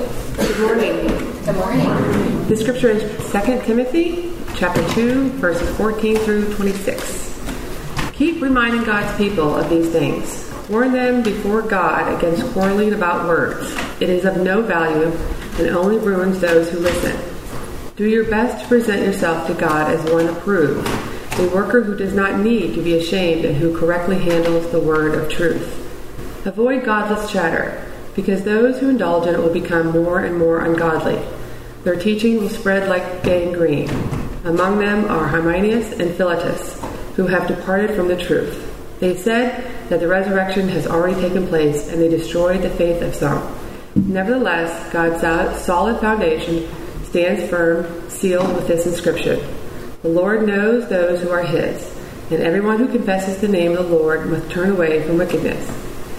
Good morning. Good morning. The scripture is 2 Timothy chapter 2, verses 14 through 26. Keep reminding God's people of these things. Warn them before God against quarreling about words. It is of no value and only ruins those who listen. Do your best to present yourself to God as one approved, a worker who does not need to be ashamed and who correctly handles the word of truth. Avoid godless chatter, because those who indulge in it will become more and more ungodly. Their teaching will spread like gangrene. Among them are Hymenaeus and Philetus, who have departed from the truth. They said that the resurrection has already taken place, and they destroyed the faith of some. Nevertheless, God's solid foundation stands firm, sealed with this inscription: The Lord knows those who are his, and everyone who confesses the name of the Lord must turn away from wickedness.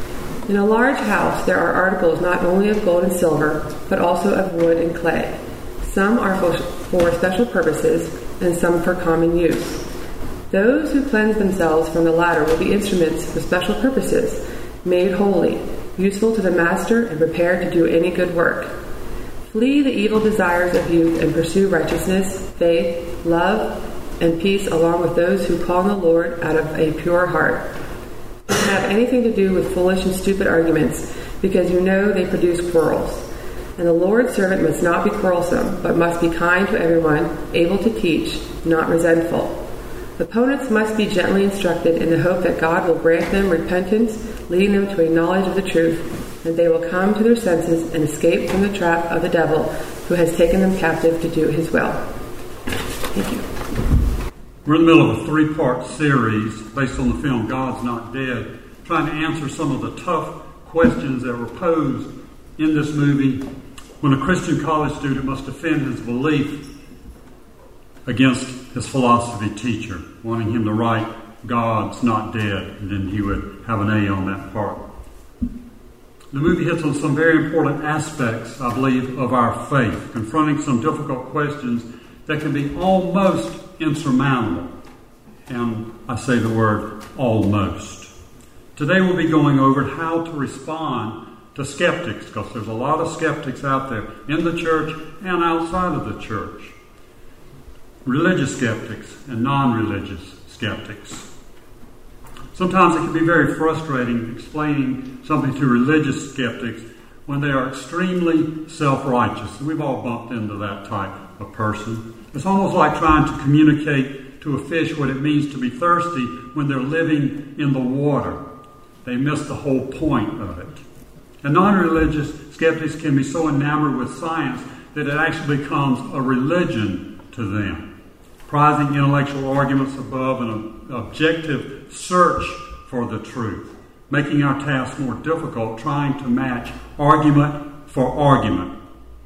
In a large house there are articles not only of gold and silver, but also of wood and clay. Some are for special purposes, and some for common use. Those who cleanse themselves from the latter will be instruments for special purposes, made holy, useful to the master, and prepared to do any good work. Flee the evil desires of youth and pursue righteousness, faith, love, and peace, along with those who call on the Lord out of a pure heart. Don't have anything to do with foolish and stupid arguments, because you know they produce quarrels. And the Lord's servant must not be quarrelsome, but must be kind to everyone, able to teach, not resentful. Opponents must be gently instructed in the hope that God will grant them repentance, leading them to a knowledge of the truth, and they will come to their senses and escape from the trap of the devil, who has taken them captive to do his will. Thank you. We're in the middle of a three-part series based on the film God's Not Dead, trying to answer some of the tough questions that were posed in this movie when a Christian college student must defend his belief against his philosophy teacher, wanting him to write God's Not Dead, and then he would have an A on that part. The movie hits on some very important aspects, I believe, of our faith, confronting some difficult questions that can be almost insurmountable. And I say the word almost. Today we'll be going over how to respond to skeptics, because there's a lot of skeptics out there in the church and outside of the church. Religious skeptics and non-religious skeptics. Sometimes it can be very frustrating explaining something to religious skeptics when they are extremely self-righteous. We've all bumped into that type of person. It's almost like trying to communicate to a fish what it means to be thirsty when they're living in the water. They miss the whole point of it. And non-religious skeptics can be so enamored with science that it actually becomes a religion to them, prizing intellectual arguments above an objective search for the truth, making our task more difficult, trying to match argument for argument.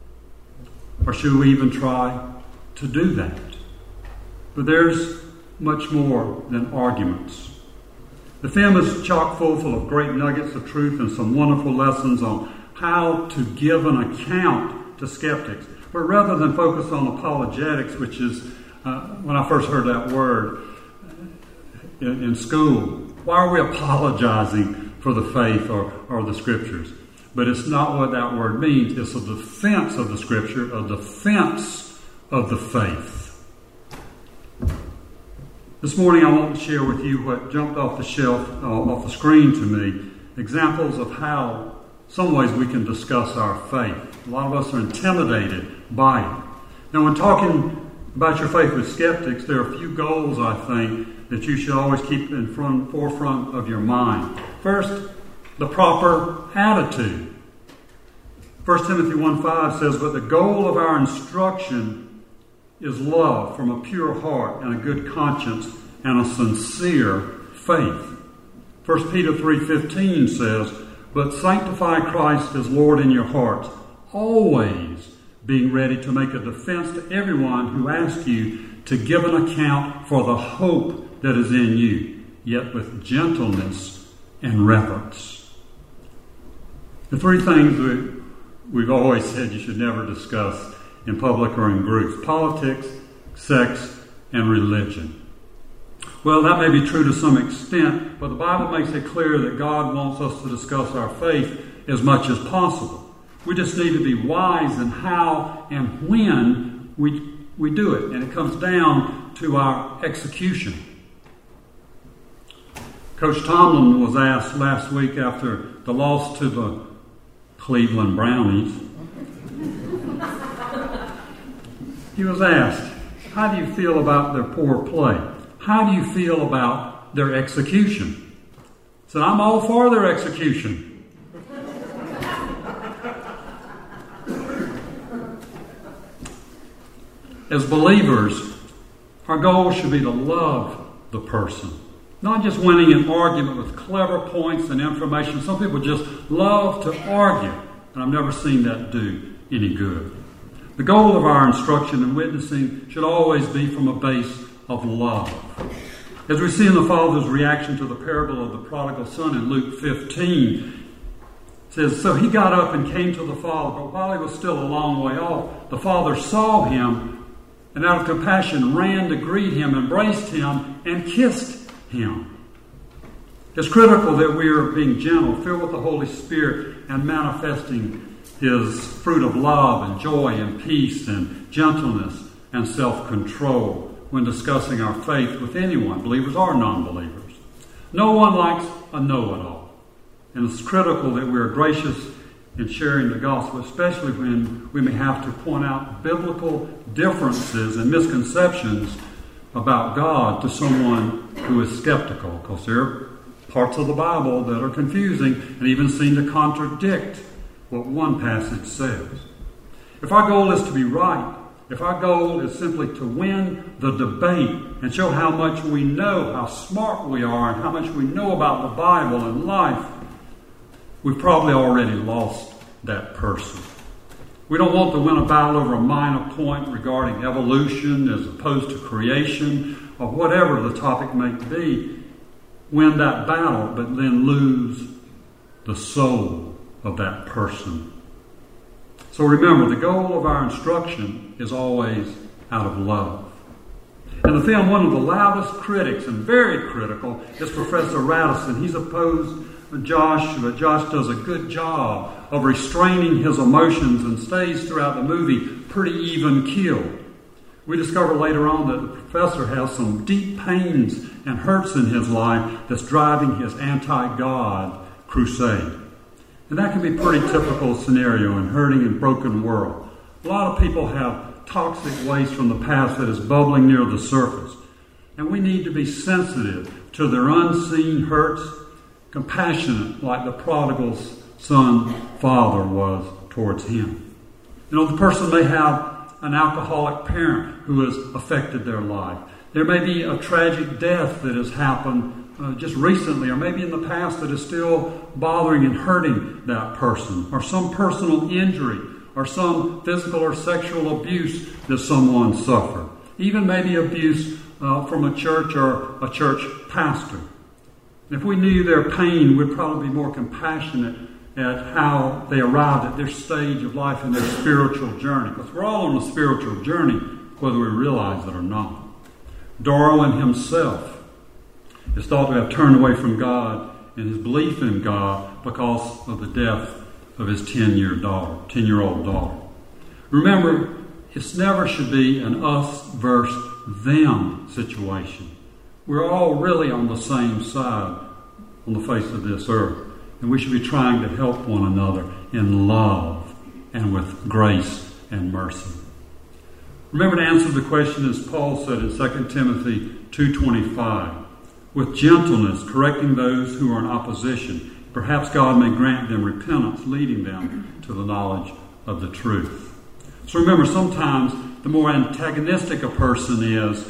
Or should we even try to do that? But there's much more than arguments. The film is chock full of great nuggets of truth and some wonderful lessons on how to give an account to skeptics. But rather than focus on apologetics, which is, when I first heard that word in school, why are we apologizing for the faith or the scriptures? But it's not what that word means. It's a defense of the scripture, a defense of the faith. This morning I want to share with you what jumped off the screen to me, examples of how, some ways we can discuss our faith. A lot of us are intimidated by it. Now, when talking about your faith with skeptics, there are a few goals, I think, that you should always keep in forefront of your mind. First, the proper attitude. 1 Timothy 1:5 says, "But the goal of our instruction is love from a pure heart and a good conscience and a sincere faith." 1 Peter 3:15 says, "But sanctify Christ as Lord in your hearts, always being ready to make a defense to everyone who asks you to give an account for the hope that is in you, yet with gentleness and reverence." The three things that we've always said you should never discuss in public or in groups: politics, sex, and religion. Well, that may be true to some extent, but the Bible makes it clear that God wants us to discuss our faith as much as possible. We just need to be wise in how and when we do it. And it comes down to our execution. Coach Tomlin was asked last week after the loss to the Cleveland Brownies. He was asked, how do you feel about their poor play? How do you feel about their execution? He said, I'm all for their execution. As believers, our goal should be to love the person. Not just winning an argument with clever points and information. Some people just love to argue, and I've never seen that do any good. The goal of our instruction and witnessing should always be from a base of love. As we see in the Father's reaction to the parable of the prodigal son in Luke 15, it says, so he got up and came to the Father, but while he was still a long way off, the Father saw him and out of compassion ran to greet him, embraced him, and kissed him. It's critical that we are being gentle, filled with the Holy Spirit, and manifesting His fruit of love and joy and peace and gentleness and self-control when discussing our faith with anyone, believers or non-believers. No one likes a know-it-all. And it's critical that we are gracious in sharing the gospel, especially when we may have to point out biblical differences and misconceptions about God to someone who is skeptical, because there are parts of the Bible that are confusing and even seem to contradict what one passage says. If our goal is to be right, if our goal is simply to win the debate and show how much we know, how smart we are, and how much we know about the Bible and life, we've probably already lost that person. We don't want to win a battle over a minor point regarding evolution as opposed to creation or whatever the topic may be. Win that battle, but then lose the soul of that person. So remember, the goal of our instruction is always out of love. In the film, one of the loudest critics, and very critical, is Professor Radisson. He's opposed Josh, but Josh does a good job of restraining his emotions and stays throughout the movie pretty even keeled. We discover later on that the professor has some deep pains and hurts in his life that's driving his anti-God crusade. And that can be a pretty typical scenario in a hurting and broken world. A lot of people have toxic waste from the past that is bubbling near the surface. And we need to be sensitive to their unseen hurts, compassionate like the prodigal's son father was towards him. You know, the person may have an alcoholic parent who has affected their life. There may be a tragic death that has happened just recently, or maybe in the past, that is still bothering and hurting that person, or some personal injury, or some physical or sexual abuse that someone suffered. Even maybe abuse from a church or a church pastor. If we knew their pain, we'd probably be more compassionate at how they arrived at their stage of life in their spiritual journey. Because we're all on a spiritual journey, whether we realize it or not. Darwin himself is thought to have turned away from God and his belief in God because of the death of his 10-year-old daughter. Remember, it never should be an us versus them situation. We're all really on the same side on the face of this earth. And we should be trying to help one another in love and with grace and mercy. Remember to answer the question as Paul said in 2 Timothy 2:25. With gentleness, correcting those who are in opposition. Perhaps God may grant them repentance, leading them to the knowledge of the truth. So remember, sometimes the more antagonistic a person is,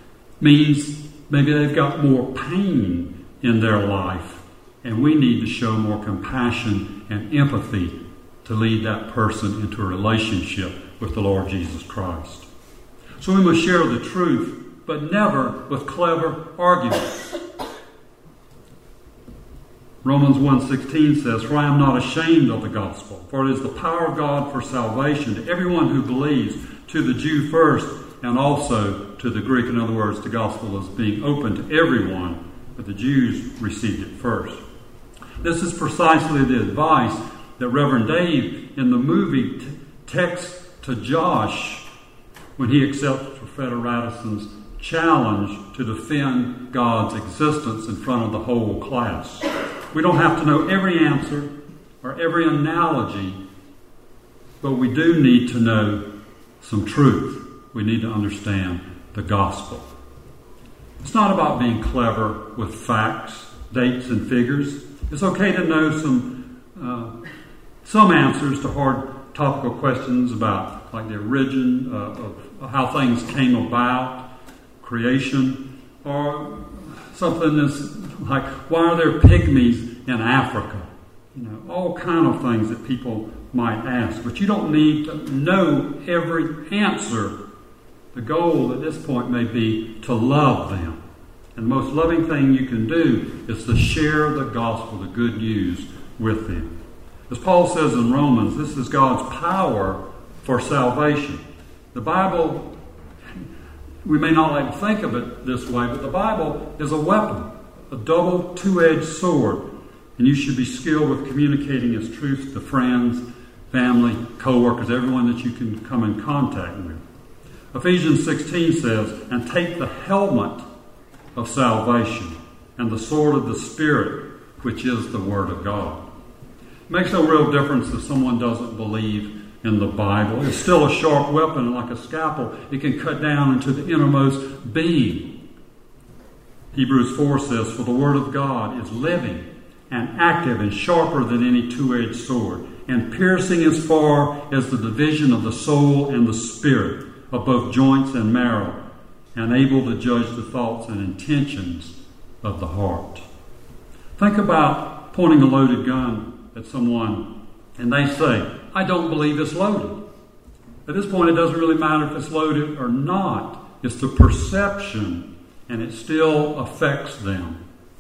means maybe they've got more pain in their life, and we need to show more compassion and empathy to lead that person into a relationship with the Lord Jesus Christ. So we must share the truth, but never with clever arguments. Romans 1:16 says, For I am not ashamed of the gospel, for it is the power of God for salvation to everyone who believes, to the Jew first, and also to the Greek. In other words, the gospel is being open to everyone, but the Jews received it first. This is precisely the advice that Reverend Dave in the movie texts to Josh when he accepts Professor Radisson's challenge to defend God's existence in front of the whole class. We don't have to know every answer or every analogy, but we do need to know some truth. We need to understand the gospel. It's not about being clever with facts, dates, and figures. It's okay to know some answers to hard topical questions about like the origin of how things came about, creation, or something that's like, why are there pygmies in Africa? All kind of things that people might ask. But you don't need to know every answer. The goal at this point may be to love them. And the most loving thing you can do is to share the gospel, the good news, with them. As Paul says in Romans, this is God's power for salvation. The Bible, we may not like to think of it this way, but the Bible is a weapon, a double two-edged sword. And you should be skilled with communicating its truth to friends, family, co-workers, everyone that you can come in contact with. Ephesians 16 says, and take the helmet of salvation and the sword of the Spirit, which is the Word of God. It makes no real difference if someone doesn't believe in the Bible. It's still a sharp weapon, like a scalpel. It can cut down into the innermost being. Hebrews 4 says, for the Word of God is living and active and sharper than any two-edged sword, and piercing as far as the division of the soul and the spirit, of both joints and marrow, and able to judge the thoughts and intentions of the heart. Think about pointing a loaded gun at someone, and they say, I don't believe it's loaded. At this point, it doesn't really matter if it's loaded or not. It's the perception, and it still affects them.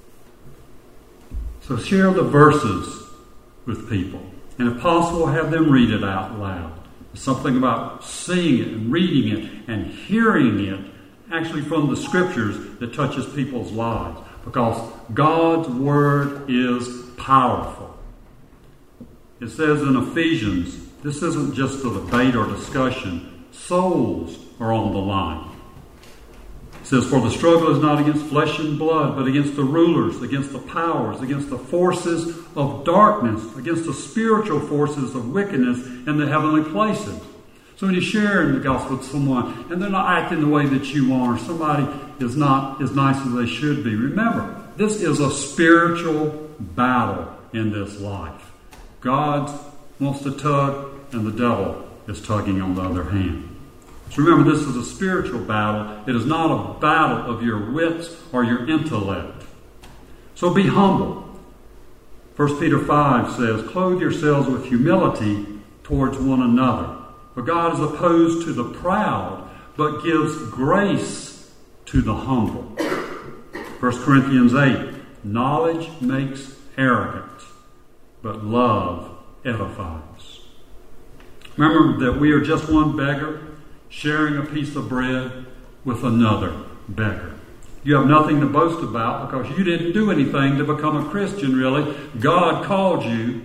So share the verses with people. And if possible, have them read it out loud. There's something about seeing it and reading it and hearing it actually from the Scriptures that touches people's lives. Because God's Word is powerful. It says in Ephesians, this isn't just a debate or discussion. Souls are on the line. It says, for the struggle is not against flesh and blood, but against the rulers, against the powers, against the forces of darkness, against the spiritual forces of wickedness in the heavenly places. So when you share the gospel with someone, and they're not acting the way that you are, somebody is not as nice as they should be, remember, this is a spiritual battle in this life. God wants to tug, and the devil is tugging on the other hand. So remember, this is a spiritual battle. It is not a battle of your wits or your intellect. So be humble. 1 Peter 5 says, clothe yourselves with humility towards one another. For God is opposed to the proud, but gives grace to the humble. 1 Corinthians 8, knowledge makes arrogant, but love edifies. Remember that we are just one beggar, sharing a piece of bread with another beggar. You have nothing to boast about because you didn't do anything to become a Christian, really. God called you.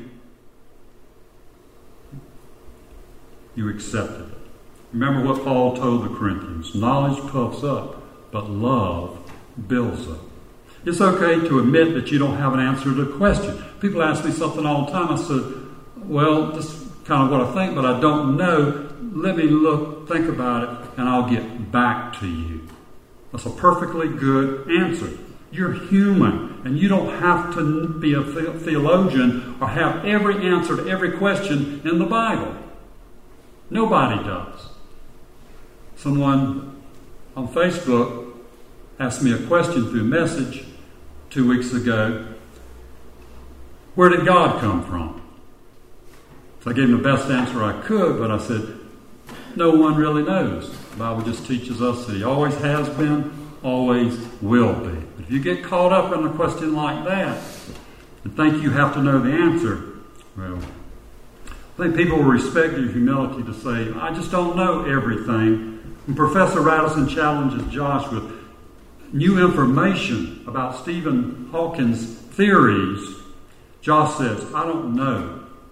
You accepted it. Remember what Paul told the Corinthians. Knowledge puffs up, but love builds up. It's okay to admit that you don't have an answer to a question. People ask me something all the time. I said, well, this is kind of what I think, but I don't know. Let me think about it, and I'll get back to you. That's a perfectly good answer. You're human, and you don't have to be a theologian or have every answer to every question in the Bible. Nobody does. Someone on Facebook asked me a question through message 2 weeks ago. Where did God come from? So I gave him the best answer I could, but I said, no one really knows. The Bible just teaches us that he always has been, always will be. But if you get caught up in a question like that and think you have to know the answer, well, I think people will respect your humility to say, I just don't know everything. When Professor Radisson challenges Josh with new information about Stephen Hawking's theories, Josh says, I don't know,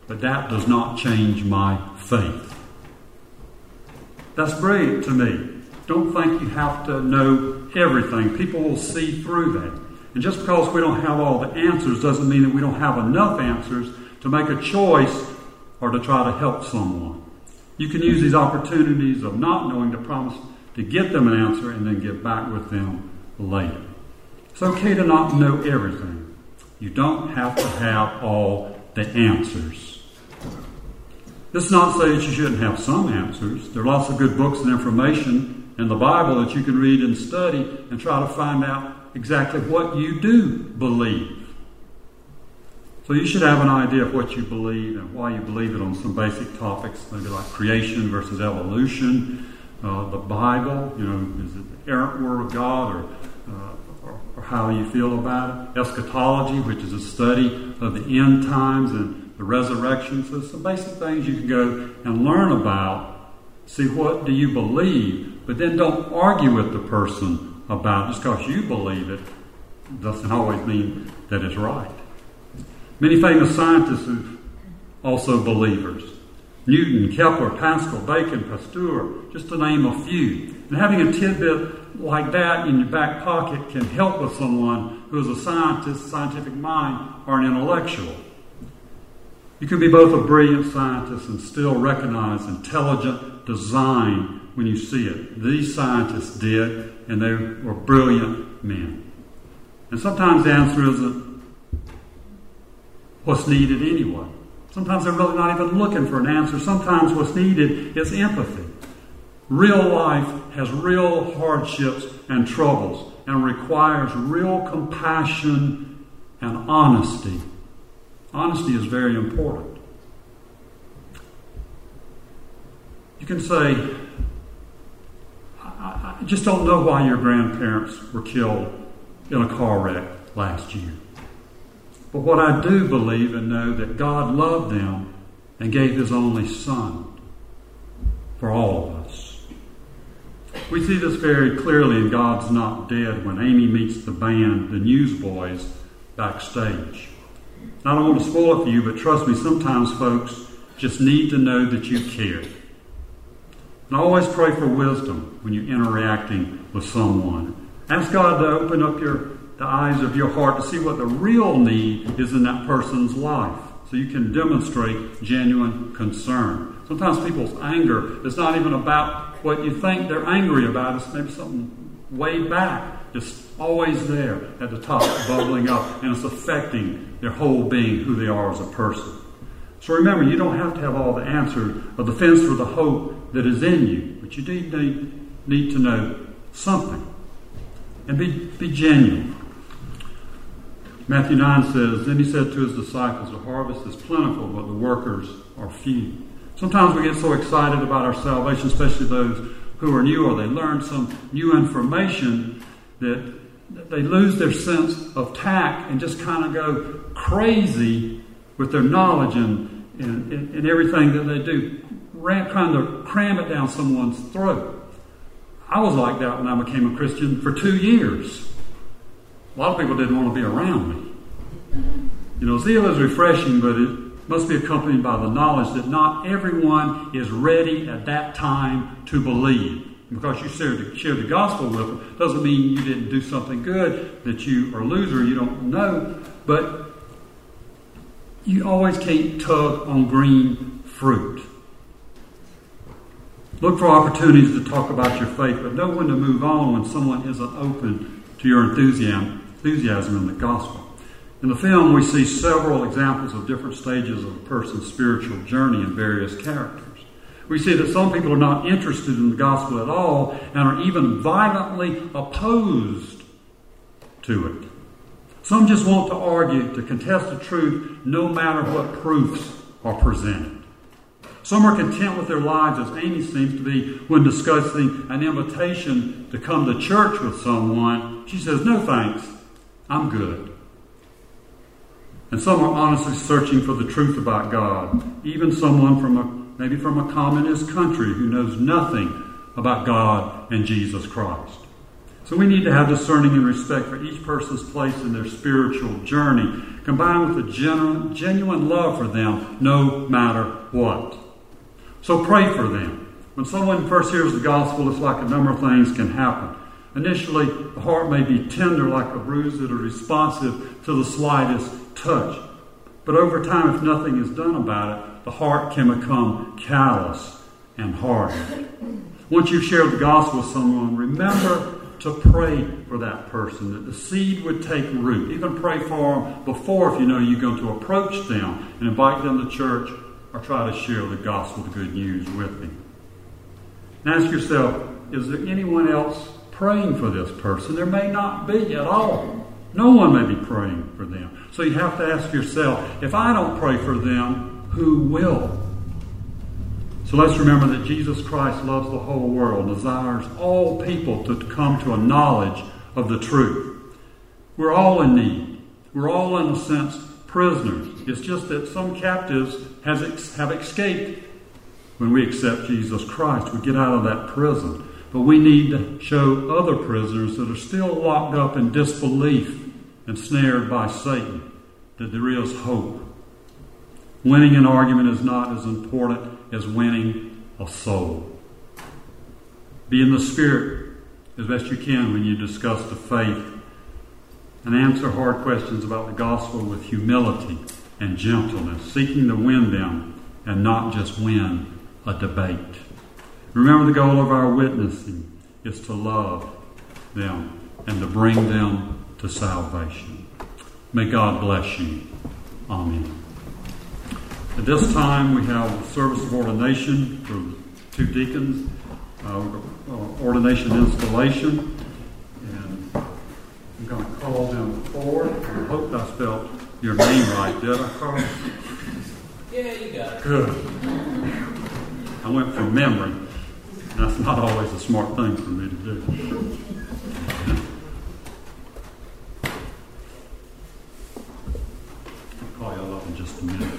but that does not change my faith. That's brilliant to me. Don't think you have to know everything. People will see through that. And just because we don't have all the answers doesn't mean that we don't have enough answers to make a choice or to try to help someone. You can use these opportunities of not knowing to promise to get them an answer and then get back with them later. It's okay to not know everything. You don't have to have all the answers. This is not to say that you shouldn't have some answers. There are lots of good books and information in the Bible that you can read and study and try to find out exactly what you do believe. So you should have an idea of what you believe and why you believe it on some basic topics, maybe like creation versus evolution, the Bible, is it the errant Word of God, or how you feel about it. Eschatology, which is a study of the end times and the resurrection. So some basic things you can go and learn about. See, what do you believe? But then don't argue with the person about it. Just because you believe it doesn't always mean that it's right. Many famous scientists are also believers. Newton, Kepler, Pascal, Bacon, Pasteur, just to name a few. And having a tidbit like that in your back pocket can help with someone who is a scientist, scientific mind, or an intellectual. You can be both a brilliant scientist and still recognize intelligent design when you see it. These scientists did, and they were brilliant men. And sometimes the answer isn't what's needed anyway. Sometimes they're really not even looking for an answer. Sometimes what's needed is empathy. Real life has real hardships and troubles and requires real compassion and honesty. Honesty is very important. You can say, I just don't know why your grandparents were killed in a car wreck last year. But what I do believe and know that God loved them and gave His only Son for all of us. We see this very clearly in God's Not Dead when Amy meets the band, the Newsboys, backstage. And I don't want to spoil it for you, but trust me, sometimes folks just need to know that you care. And always pray for wisdom when you're interacting with someone. Ask God to open up the eyes of your heart to see what the real need is in that person's life, so you can demonstrate genuine concern. Sometimes people's anger is not even about what you think they're angry about. It's maybe something way back, just always there at the top, bubbling up, and it's affecting their whole being, who they are as a person. So remember, you don't have to have all the answers or the fence for the hope that is in you, but you need to know something. And be genuine. Matthew 9 says, Then He said to His disciples, The harvest is plentiful, but the workers are few. Sometimes we get so excited about our salvation, especially those who are new, or they learn some new information, that they lose their sense of tact and just kind of go crazy with their knowledge and everything that they do, trying to cram it down someone's throat. I was like that when I became a Christian for 2 years. A lot of people didn't want to be around me. Zeal is refreshing, but it must be accompanied by the knowledge that not everyone is ready at that time to believe. Because you share the gospel with them doesn't mean you didn't do something good, that you are a loser, you don't know. But you always can't tug on green fruit. Look for opportunities to talk about your faith, but know when to move on when someone isn't open to your enthusiasm in the gospel. In the film, we see several examples of different stages of a person's spiritual journey in various characters. We see that some people are not interested in the gospel at all and are even violently opposed to it. Some just want to argue, to contest the truth, no matter what proofs are presented. Some are content with their lives, as Amy seems to be, when discussing an invitation to come to church with someone. She says, no thanks, I'm good. And some are honestly searching for the truth about God, even someone maybe from a communist country who knows nothing about God and Jesus Christ. So we need to have discerning and respect for each person's place in their spiritual journey, combined with a genuine love for them, no matter what. So pray for them. When someone first hears the gospel, it's like a number of things can happen. Initially, the heart may be tender like a bruise that is responsive to the slightest touch. But over time, if nothing is done about it, the heart can become callous and hardened. Once you've shared the gospel with someone, remember to pray for that person, that the seed would take root. Even pray for them before, if you know you're going to approach them and invite them to church or try to share the gospel, the good news with them. And ask yourself, is there anyone else praying for this person? There may not be at all. No one may be praying for them. So you have to ask yourself, if I don't pray for them, who will? So let's remember that Jesus Christ loves the whole world and desires all people to come to a knowledge of the truth. We're all in need. We're all, in a sense, prisoners. It's just that some captives have escaped. When we accept Jesus Christ, we get out of that prison. But we need to show other prisoners that are still locked up in disbelief and snared by Satan that there is hope. Winning an argument is not as important as winning a soul. Be in the Spirit as best you can when you discuss the faith, and answer hard questions about the gospel with humility and gentleness, seeking to win them and not just win a debate. Remember, the goal of our witnessing is to love them and to bring them to salvation. May God bless you. Amen. At this time, we have a service of ordination for the two deacons, ordination installation, and I'm going to call them forward. I hope I spelled your name right. Did I, Carl? Yeah, you got it. Good. I went from memory. That's not always a smart thing for me to do. I'll call you up in just a minute.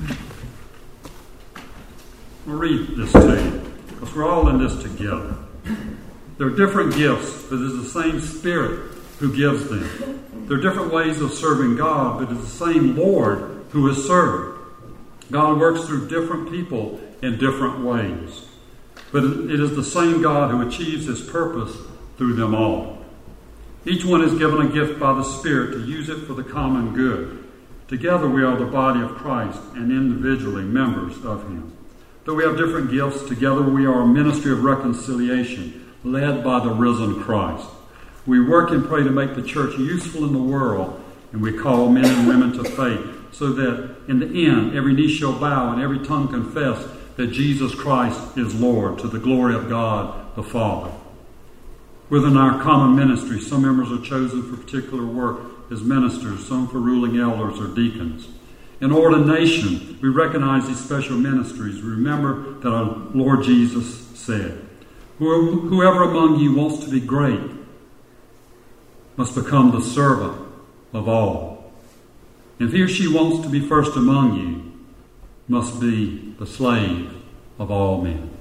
I'll read this to you, because we're all in this together. There are different gifts, but it's the same Spirit who gives them. There are different ways of serving God, but it's the same Lord who is served. God works through different people in different ways, but it is the same God who achieves His purpose through them all. Each one is given a gift by the Spirit to use it for the common good. Together we are the body of Christ and individually members of Him. Though we have different gifts, together we are a ministry of reconciliation, led by the risen Christ. We work and pray to make the church useful in the world, and we call men and women to faith, so that in the end every knee shall bow and every tongue confess that Jesus Christ is Lord, to the glory of God the Father. Within our common ministry, some members are chosen for particular work as ministers, some for ruling elders or deacons. In ordination, we recognize these special ministries. Remember that our Lord Jesus said, "Whoever among you wants to be great must become the servant of all. If he or she wants to be first among you, must be the slave of all men."